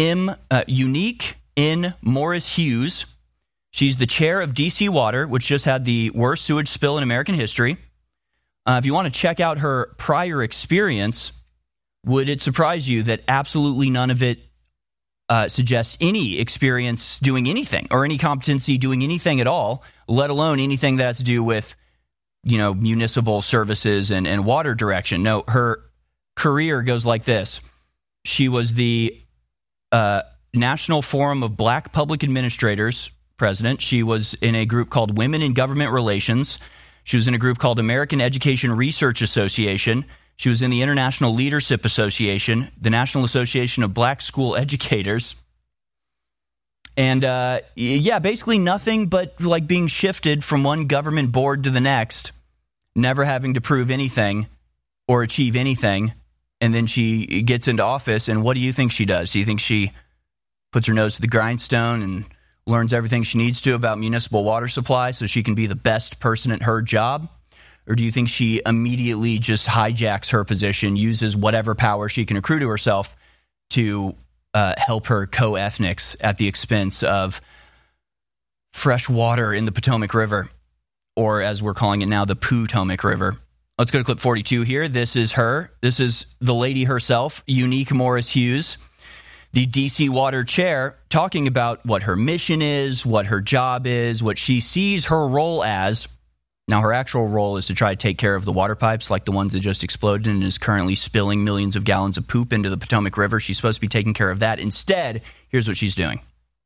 N. Morris Hughes. She's the chair of DC Water, which just had the worst sewage spill in American history. If you want to check out her prior experience, would it surprise you that absolutely none of it suggests any experience doing anything or any competency doing anything at all, let alone anything that has to do with, municipal services and water direction? No, her career goes like this. She was the National Forum of Black Public Administrators president. She was in a group called Women in Government Relations. She was in a group called American Education Research Association. She was in the International Leadership Association, the National Association of Black School Educators. And basically nothing but like being shifted from one government board to the next, never having to prove anything or achieve anything. And then she gets into office, and what do you think she does? Do you think she puts her nose to the grindstone and learns everything she needs to about municipal water supply so she can be the best person at her job? Or do you think she immediately just hijacks her position, uses whatever power she can accrue to herself to help her co-ethnics at the expense of fresh water in the Potomac River, or as we're calling it now, the Potomac River. Let's go to clip 42 here. This is her. This is the lady herself, Unique Morris Hughes, the DC Water chair, talking about what her mission is, what her job is, what she sees her role as. Now, her actual role is to try to take care of the water pipes, like the ones that just exploded and is currently spilling millions of gallons of poop into the Potomac River. She's supposed to be taking care of that. Instead, here's what she's doing.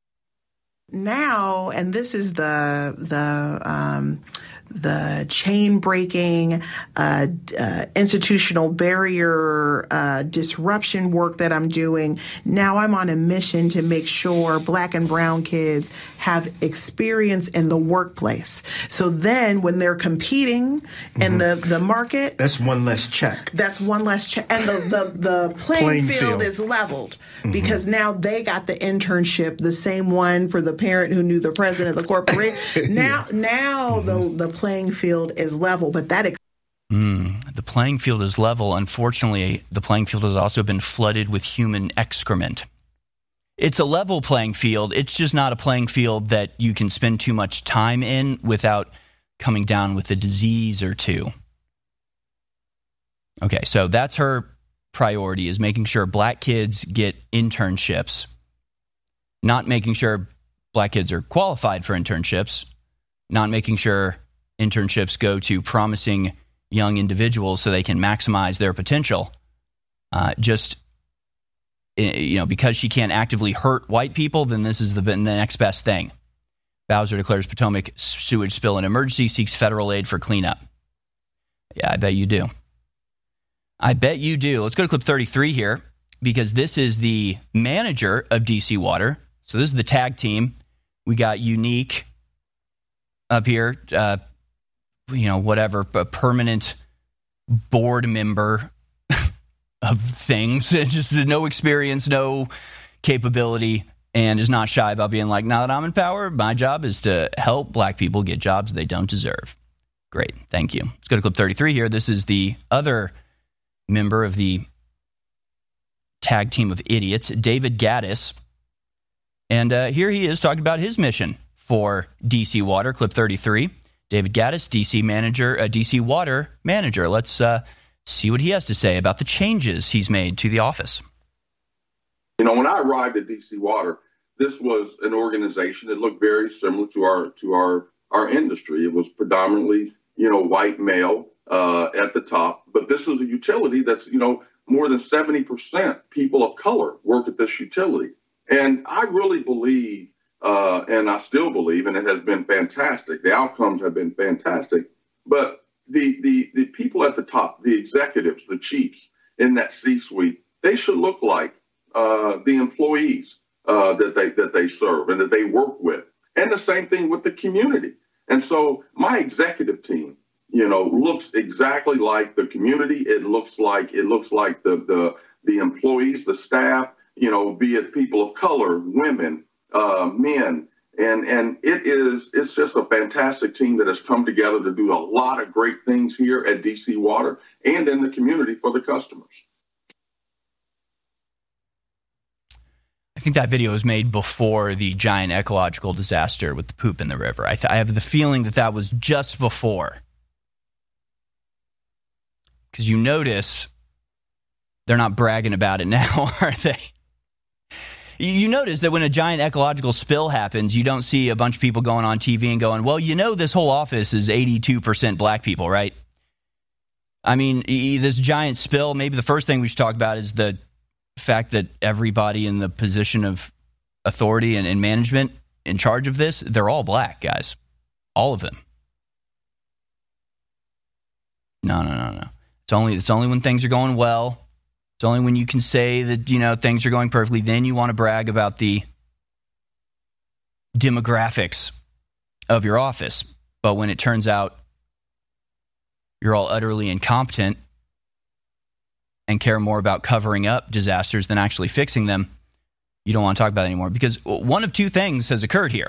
Now, and this is the chain breaking, institutional barrier disruption work that I'm doing. Now I'm on a mission to make sure Black and brown kids have experience in the workplace. So then when they're competing in the market, that's one less check. That's one less check. And the playing field is leveled because now they got the internship, the same one for the parent who knew the president of the corporation. Now the playing field is level, but that the playing field is level. Unfortunately, the playing field has also been flooded with human excrement. It's a level playing field. It's just not a playing field that you can spend too much time in without coming down with a disease or two. Okay, so that's her priority, is making sure Black kids get internships, not making sure Black kids are qualified for internships, not making sure internships go to promising young individuals so they can maximize their potential. Because she can't actively hurt white people, then this is the next best thing. Bowser declares Potomac sewage spill an emergency, seeks federal aid for cleanup. Yeah, I bet you do. I bet you do. Let's go to clip 33 here, because this is the manager of DC Water. So this is the tag team. We got Unique up here, a permanent board member of things. Just no experience, no capability, and is not shy about being like, now that I'm in power, my job is to help Black people get jobs they don't deserve. Great, thank you. Let's go to clip 33 here. This is the other member of the tag team of idiots, David Gaddis. And here he is talking about his mission for DC Water. Clip 33. David Gaddis, DC Water manager. Let's see what he has to say about the changes he's made to the office. When I arrived at DC Water, this was an organization that looked very similar to our industry. It was predominantly, white male at the top, but this was a utility that's, more than 70% people of color work at this utility. And I really believe, and I still believe, and it has been fantastic. The outcomes have been fantastic. But the people at the top, the executives, the chiefs in that C-suite, they should look like the employees that they serve and that they work with. And the same thing with the community. And so my executive team, looks exactly like the community. It looks like the employees, the staff, be it people of color, women, men, and it's just a fantastic team that has come together to do a lot of great things here at DC Water and in the community for the customers. I think that video was made before the giant ecological disaster with the poop in the river. I have the feeling that was just before. Because you notice they're not bragging about it now, are they? You notice that when a giant ecological spill happens, you don't see a bunch of people going on TV and going, well, this whole office is 82% Black people, right? I mean, this giant spill, maybe the first thing we should talk about is the fact that everybody in the position of authority and management in charge of this, they're all Black, guys. All of them. No. It's only when things are going well. It's only when you can say that, things are going perfectly, then you want to brag about the demographics of your office. But when it turns out you're all utterly incompetent and care more about covering up disasters than actually fixing them, you don't want to talk about it anymore. Because one of two things has occurred here.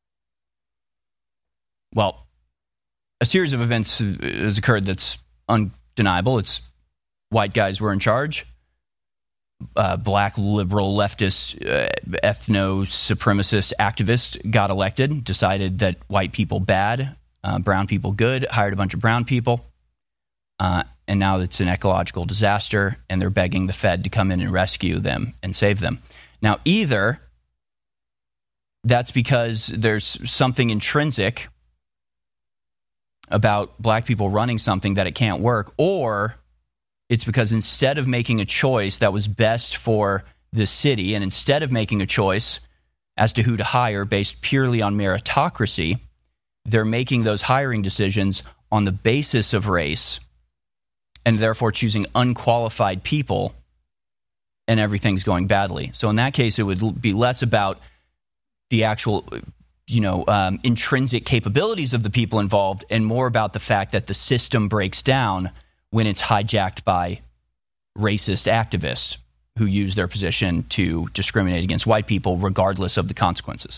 Well, a series of events has occurred that's undeniable. It's white guys were in charge. black liberal leftist ethno-supremacist activist got elected, decided that white people bad, brown people good, hired a bunch of brown people, and now it's an ecological disaster, and they're begging the Fed to come in and rescue them and save them. Now, either that's because there's something intrinsic about black people running something that it can't work, or it's because instead of making a choice that was best for the city, and instead of making a choice as to who to hire based purely on meritocracy, they're making those hiring decisions on the basis of race, and therefore choosing unqualified people, and everything's going badly. So in that case, it would be less about the actual, intrinsic capabilities of the people involved, and more about the fact that the system breaks down when it's hijacked by racist activists who use their position to discriminate against white people regardless of the consequences.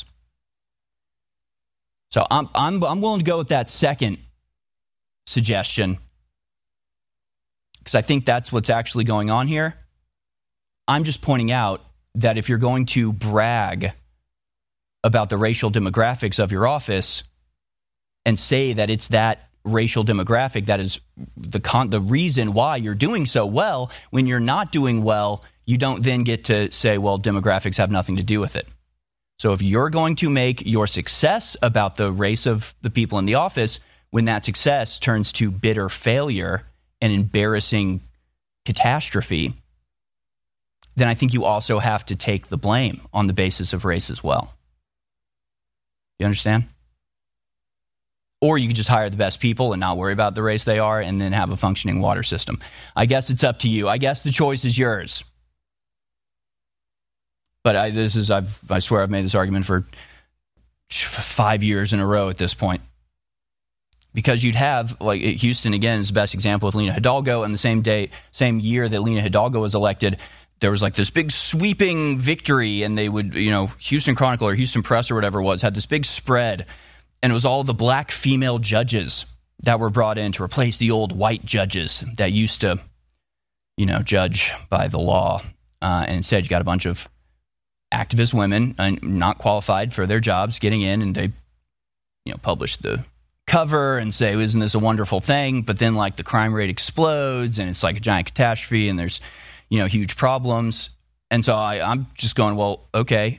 So I'm willing to go with that second suggestion, because I think that's what's actually going on here. I'm just pointing out that if you're going to brag about the racial demographics of your office and say that it's that racial demographic that is the reason why you're doing so well, when you're not doing well, you don't then get to say, well, demographics have nothing to do with it. So if you're going to make your success about the race of the people in the office, when that success turns to bitter failure and embarrassing catastrophe, then I think you also have to take the blame on the basis of race as well. You understand? Or you could just hire the best people and not worry about the race they are, and then have a functioning water system. I guess it's up to you. I guess the choice is yours. But I swear I've made this argument for 5 years in a row at this point. Because you'd have, like, Houston, again, is the best example with Lina Hidalgo, and the same year that Lina Hidalgo was elected, there was like this big sweeping victory, and they would, Houston Chronicle or Houston Press or whatever it was, had this big spread. And it was all the black female judges that were brought in to replace the old white judges that used to, judge by the law. And instead, you got a bunch of activist women, not qualified for their jobs, getting in, and they, publish the cover and say, isn't this a wonderful thing? But then, like, the crime rate explodes, and it's like a giant catastrophe, and there's, huge problems. And so I'm just going, well, okay.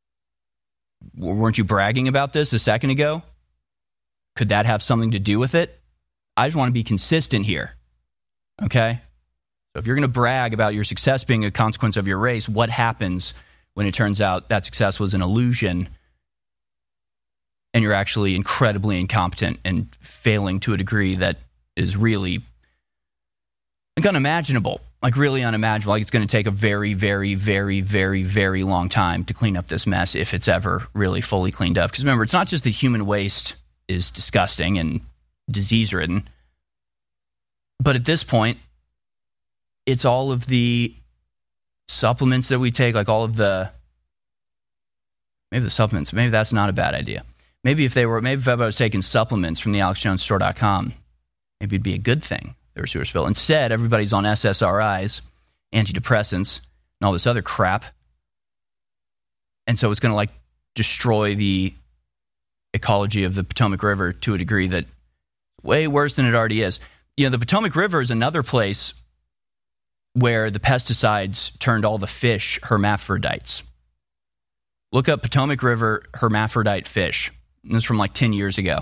Weren't you bragging about this a second ago? Could that have something to do with it? I just want to be consistent here. Okay? So if you're going to brag about your success being a consequence of your race, what happens when it turns out that success was an illusion and you're actually incredibly incompetent and failing to a degree that is really unimaginable? Like, really unimaginable. Like, it's going to take a very, very, very, very, very long time to clean up this mess, if it's ever really fully cleaned up. Because remember, it's not just the human waste is disgusting and disease-ridden, but at this point, it's all of the supplements that we take, like all of the supplements. Maybe that's not a bad idea. Maybe if I was taking supplements from the AlexJonesStore.com, maybe it'd be a good thing. There was sewer spill. Instead, everybody's on SSRIs, antidepressants, and all this other crap. And so it's going to destroy the ecology of the Potomac River to a degree that way worse than it already is. The Potomac River is another place where the pesticides turned all the fish hermaphrodites. Look up Potomac River hermaphrodite fish. This is from 10 years ago.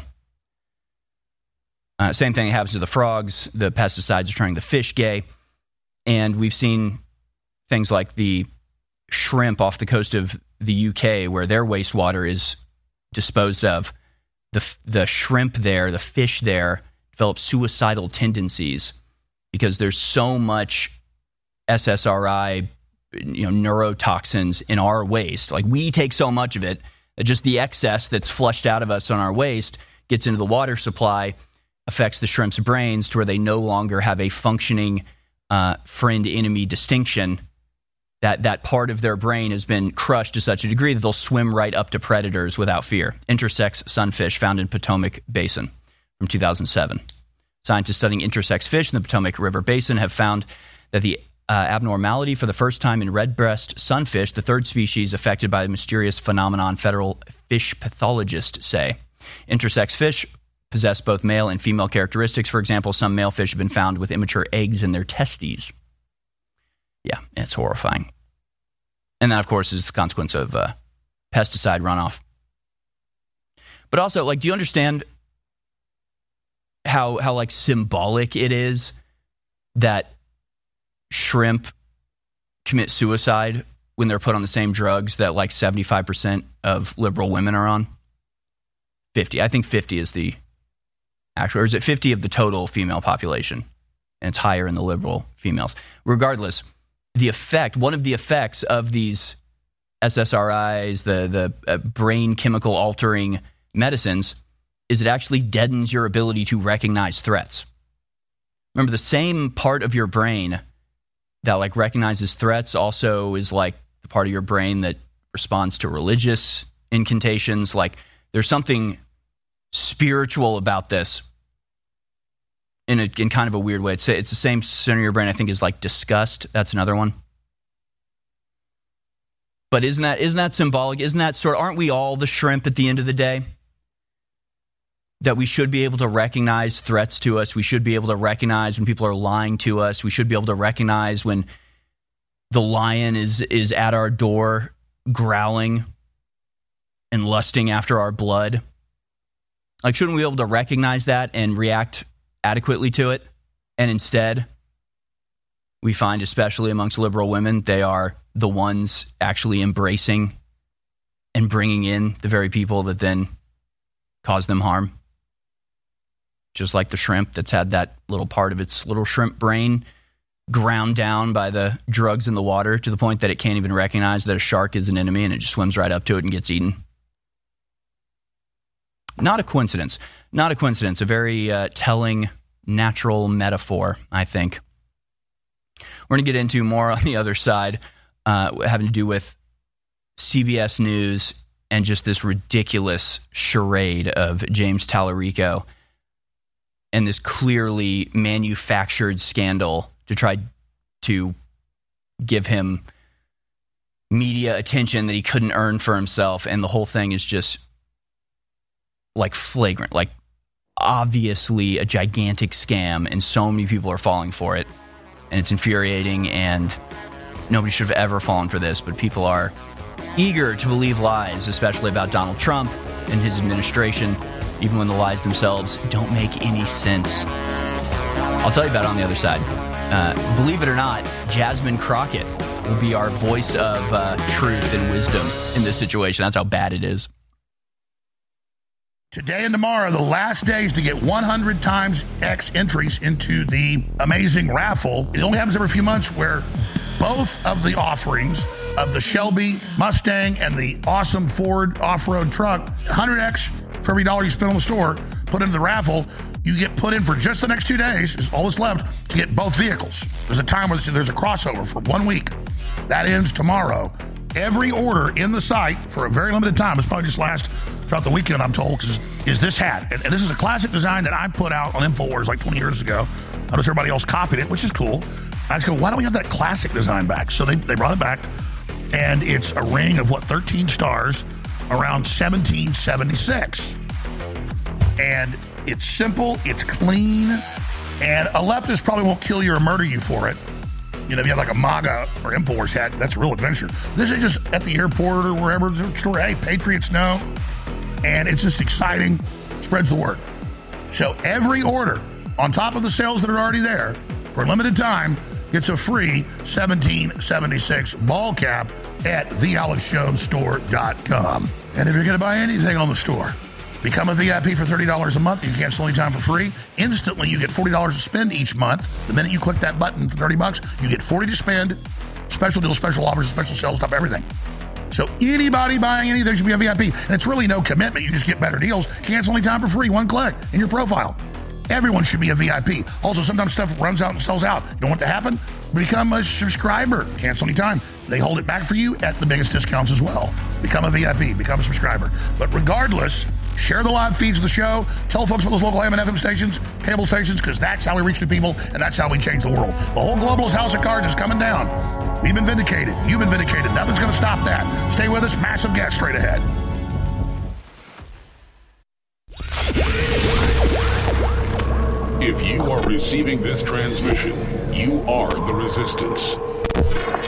Same thing happens to the frogs. The pesticides are turning the fish gay. And we've seen things like the shrimp off the coast of the UK, where their wastewater is disposed of. The shrimp there, the fish there, develop suicidal tendencies because there's so much SSRI, neurotoxins in our waste. Like, we take so much of it that just the excess that's flushed out of us on our waste gets into the water supply, affects the shrimp's brains to where they no longer have a functioning friend-enemy distinction. That part of their brain has been crushed to such a degree that they'll swim right up to predators without fear. Intersex sunfish found in Potomac Basin from 2007. Scientists studying intersex fish in the Potomac River Basin have found that the abnormality for the first time in red-breast sunfish, the third species affected by the mysterious phenomenon, federal fish pathologists say. Intersex fish possess both male and female characteristics. For example, some male fish have been found with immature eggs in their testes. Yeah, it's horrifying. And that, of course, is the consequence of pesticide runoff. But also, like, do you understand how like symbolic it is that shrimp commit suicide when they're put on the same drugs that like 75% of liberal women are on? 50. I think 50 is the actual, or is it 50 of the total female population? And it's higher in the liberal females. Regardless, the effect, one of the effects of these SSRIs, the brain chemical altering medicines, is it actually deadens your ability to recognize threats. Remember, the same part of your brain that like recognizes threats also is like the part of your brain that responds to religious incantations. Like, there's something spiritual about this in kind of a weird way. It's the same center of your brain, I think, is like disgust. That's another one. But isn't that symbolic? Isn't that aren't we all the shrimp at the end of the day? That we should be able to recognize threats to us. We should be able to recognize when people are lying to us. We should be able to recognize when the lion is at our door growling and lusting after our blood. Like, shouldn't we be able to recognize that and react adequately to it? And instead, we find, especially amongst liberal women, they are the ones actually embracing and bringing in the very people that then cause them harm. Just like the shrimp that's had that little part of its little shrimp brain ground down by the drugs in the water to the point that it can't even recognize that a shark is an enemy, and it just swims right up to it and gets eaten. Not a coincidence. Not a coincidence. A very telling natural metaphor, I think. We're going to get into more on the other side, having to do with CBS News and just this ridiculous charade of James Tallarico and this clearly manufactured scandal to try to give him media attention that he couldn't earn for himself. And the whole thing is just like flagrant, like obviously a gigantic scam, and so many people are falling for it. And it's infuriating, and nobody should have ever fallen for this, but people are eager to believe lies, especially about Donald Trump and his administration, even when the lies themselves don't make any sense. I'll tell you about it on the other side. Believe it or not, Jasmine Crockett will be our voice of truth and wisdom in this situation. That's how bad it is. Today and tomorrow, the last days to get 100 times X entries into the amazing raffle. It only happens every few months, where both of the offerings of the Shelby Mustang and the awesome Ford off-road truck, 100X for every dollar you spend on the store, put into the raffle. You get put in for just the next 2 days, is all that's left, to get both vehicles. There's a time where there's a crossover for 1 week. That ends tomorrow. Every order in the site for a very limited time, it's probably just last throughout the weekend, I'm told, is this hat. And this is a classic design that I put out on InfoWars like 20 years ago. I noticed everybody else copied it, which is cool. I just go, why don't we have that classic design back? So they brought it back, and it's a ring of 13 stars around 1776. And it's simple, it's clean, and a leftist probably won't kill you or murder you for it. You know, if you have like a MAGA or InfoWars hat, that's a real adventure. This is just at the airport or wherever, store, hey, Patriots know. And it's just exciting, spreads the word. So every order, on top of the sales that are already there, for a limited time, gets a free 1776 ball cap at thealexjonesstore.com. And if you're going to buy anything on the store, become a VIP for $30 a month. You cancel anytime for free. Instantly, you get $40 to spend each month. The minute you click that button for $30, you get $40 to spend. Special deals, special offers, special sales, top everything. So anybody buying anything should be a VIP. And it's really no commitment. You just get better deals. Cancel anytime for free. One click in your profile. Everyone should be a VIP. Also, sometimes stuff runs out and sells out. You don't want that to happen? Become a subscriber. Cancel anytime. They hold it back for you at the biggest discounts as well. Become a VIP. Become a subscriber. But regardless, Share the live feeds of the show. Tell folks about those local AM and FM stations, cable stations, because that's how we reach the people, and that's how we change the world. The whole globalist house of cards is coming down. We've been vindicated. You've been vindicated. Nothing's going to stop that. Stay with us. Massive guest straight ahead. If you are receiving this transmission, you are the resistance.